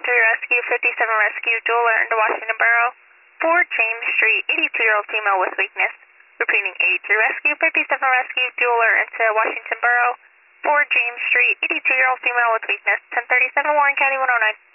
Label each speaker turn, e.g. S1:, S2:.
S1: Rescue, 57 Rescue, dual alert into Washington Borough. 4 James Street, 82-year-old female with weakness. Repeating 83 Rescue, 57 Rescue, dual alert into Washington Borough. 4 James Street, 82-year-old female with weakness. 1037 Warren County 109.